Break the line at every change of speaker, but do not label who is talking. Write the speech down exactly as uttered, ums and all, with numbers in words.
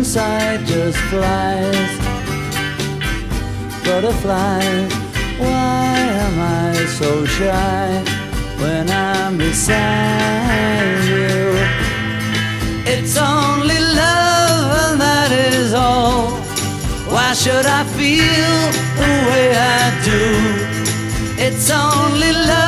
inside just flies, butterflies. Why am I so shy when I'm beside you? It's only love and that is all. Why should I feel the way I do? It's only love